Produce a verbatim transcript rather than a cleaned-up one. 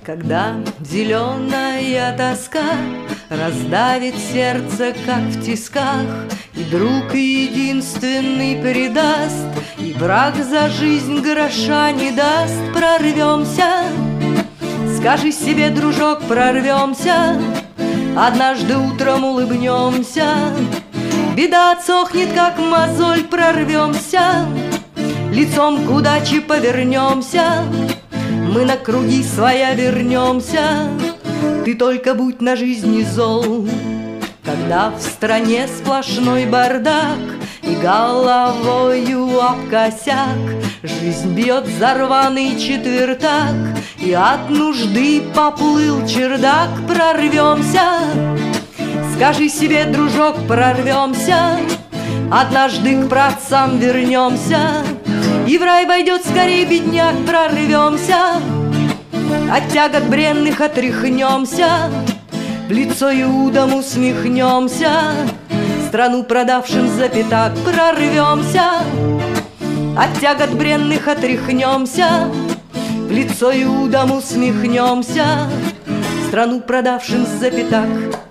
Когда зеленая тоска раздавит сердце, как в тисках, и друг единственный предаст, и враг за жизнь гроша не даст, прорвемся. Скажи себе, дружок, прорвемся, однажды утром улыбнемся. Беда отсохнет, как мозоль, прорвемся, лицом к удаче повернемся. Мы на круги своя вернемся. Ты только будь на жизни зол. Когда в стране сплошной бардак и головою об косяк, жизнь бьет за рваный четвертак, и от нужды поплыл чердак, прорвемся. Скажи себе, дружок, прорвемся, однажды к праотцам вернемся, и в рай войдет скорей бедняк, прорвемся. От тягот бренных отряхнемся, в лицо иудам усмехнемся, страну продавшим за пятак, прорвемся. От тягот бренных отряхнемся, в лицо иудам усмехнемся, страну продавшим за пятак.